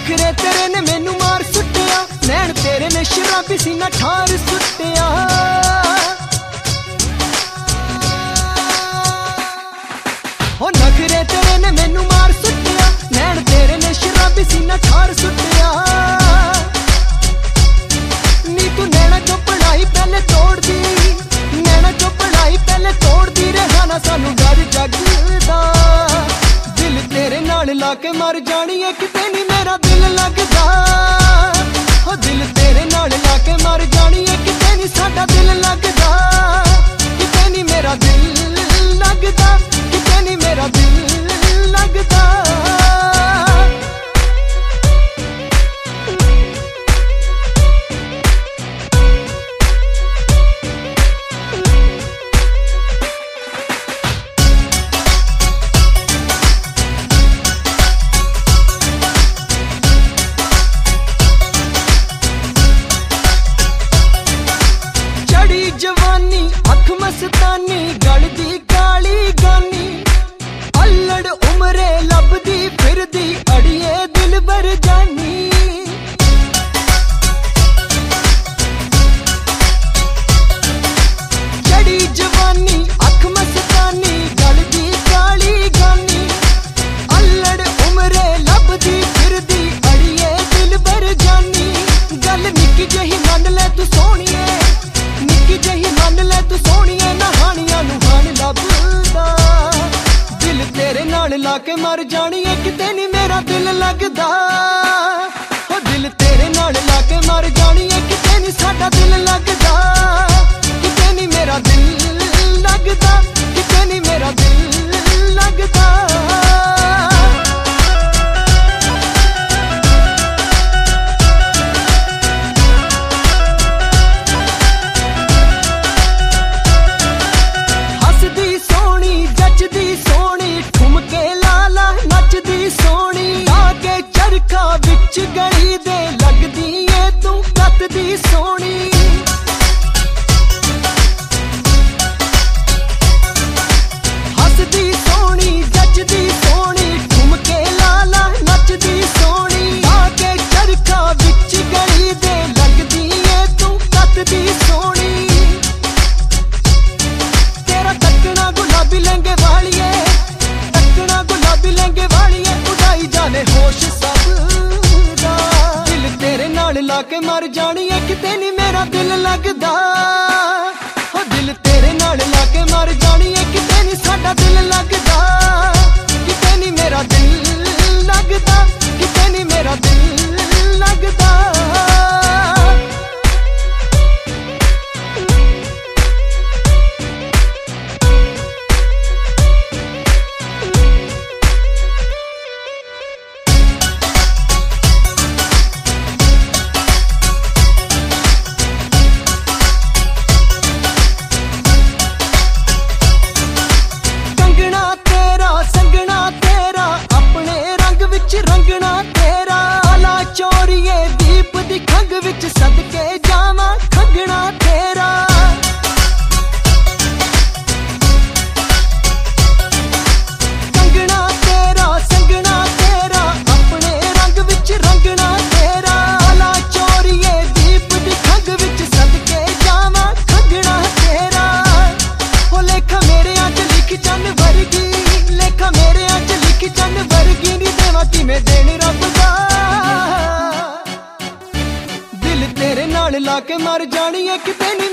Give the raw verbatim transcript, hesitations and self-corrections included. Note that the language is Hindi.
नखरे तेरे ने मैनू मार सुटिया, नैन तेरे ने शराबी सीना ठार सुटिया। हो नखरे तेरे ने मैनू मार सुटिया, नैन तेरे ने शराबी सीना ठार सुटिया। नी तू नैना जो पढ़ाई पहले तोड़ दी, नैना जो पढ़ाई पहले तोड़ दी, रहना सानू डर जगदा। दिल तेरे नाल लाके मर जानी है, किते नी मेरा दिल लगदा। हो दिल तेरे नाल लाके मर जानी है, किते नी साडा दिल लगदा। किते नी मेरा दिल लगदा, किते नी मेरा दिल लगदा। जवानी अख मस्तानी गलदी काली गानी, अल्लड़ उमरे लभदी फिरदी अड़िए दिल बर जानी। चढ़ी जवानी अख मस्तानी गलदी काली गानी, अल्लड़ उमरे लभदी फिरदी अड़िए दिल बर जानी। गल निक्की जही मन ले तू सोहणिए, निक्की जही मन ले तू सोहणिए, नहानियां नू हान लभदा। दिल तेरे नाल लाके मर जानी है, किते नी मेरा दिल लगदा। हो दिल तेरे नाल लाके मर जानी है, किते नी साडा दिल लगदा। किते नी मेरा दिल लगदा, किते नी मेरा दिल लगदा। विच गली दे लगदी ए तू कतदी सोहनी। हसदी सोहनी जचदी सोहनी, ठुमके लाला नचदी सोहनी। आके चरखा विच गली दे लगदी ए तू कतदी सोहनी। तेरा तकना गुलाबी लहंगे वालिए, तकना गुलाबी लहंगे वालिए, उड़ाई जाने होश सब। लाके मर जानी है, किते नी मेरा दिल लगदा। हो दिल तेरे नाल लाके मर जानी है, किते नी साडा दिल लगदा। किते नी मेरा दिल लगदा, किते नी मेरा दिल लगदा। रंगना तेरा आला चोरिए दीप दी खंग विच सदके जावा खंगना तेरा। कंगना तेरा संगना तेरा, अपने रंग विच रंगना तेरा। आला चोरिए दीप दी खंग विच सदके जावा खंगना तेरा। हो लेखा मेरे अज लिख चन वर्गी, लेखा मेरे अज लिख चन वर्गी, नी देवा किवें देण रब दा। दिल तेरे नाल लाके मर जानी है, किते नी